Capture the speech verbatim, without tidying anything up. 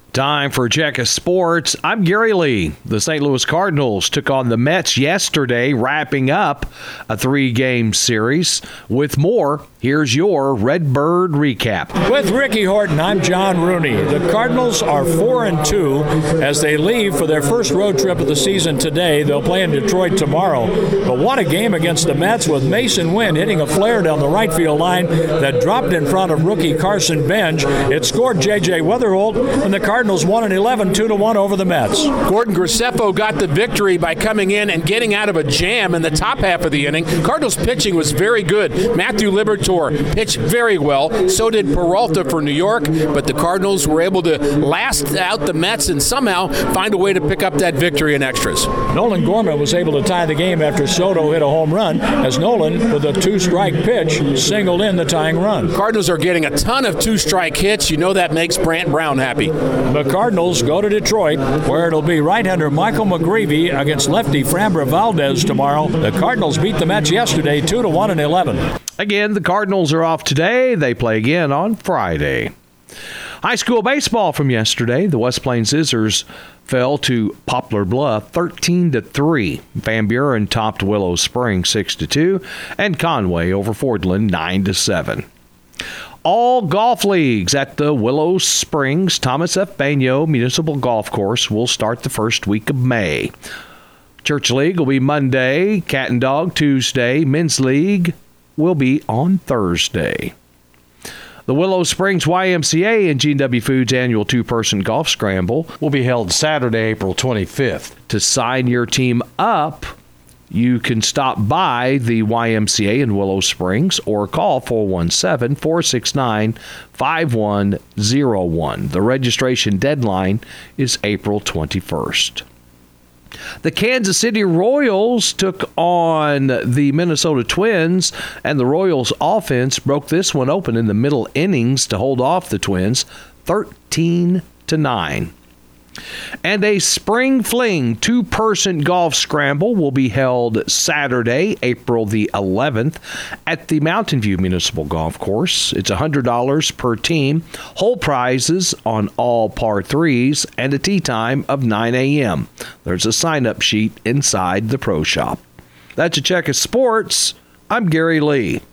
Time for Check of Sports. I'm Gary Lee. The Saint Louis Cardinals took on the Mets yesterday, wrapping up a three-game series. With more, here's your Redbird recap. With Ricky Horton, I'm John Rooney. The Cardinals are four and two as they leave for their first road trip of the season today. They'll play in Detroit tomorrow. But what a game against the Mets, with Mason Wynn hitting a flare down the right field line that dropped in front of rookie Carson Bench. It scored J J Weatherholt, and the Cardinals won an eleven two to one over the Mets. Gordon Graceffo got the victory by coming in and getting out of a jam in the top half of the inning. Cardinals pitching was very good. Matthew Liberatore pitched very well. So did Peralta for New York, but the Cardinals were able to last out the Mets and somehow find a way to pick up that victory in extras. Nolan Gorman was able to tie the game after Soto hit a home run, as Nolan, with a two-strike pitch, singled in the tying run. Cardinals are getting a ton of two-strike hits. You know that makes Brant Brown happy. The Cardinals go to Detroit, where it'll be right-hander Michael McGreevy against lefty Framber Valdez tomorrow. The Cardinals beat the Mets yesterday two to one and eleven. Again, the Cardinals are off today. They play again on Friday. High school baseball from yesterday. The West Plains Scissors fell to Poplar Bluff thirteen to three. Van Buren topped Willow Springs six to two, and Conway over Fordland nine to seven. All golf leagues at the Willow Springs Thomas F. Bagnot Municipal Golf Course will start the first week of May. Church League will be Monday, Cat and Dog Tuesday, Men's League will be on Thursday. The Willow Springs Y M C A and G and W Foods annual two-person golf scramble will be held Saturday, April twenty-fifth. To sign your team up, you can stop by the Y M C A in Willow Springs or call four one seven, four six nine, five one zero one. The registration deadline is April twenty-first. The Kansas City Royals took on the Minnesota Twins, and the Royals offense broke this one open in the middle innings to hold off the Twins thirteen to nine. And a Spring Fling two-person golf scramble will be held Saturday, April the eleventh, at the Mountain View Municipal Golf Course. It's one hundred dollars per team, whole prizes on all par threes, and a tee time of nine a.m. There's a sign-up sheet inside the pro shop. That's a check of sports. I'm Gary Lee.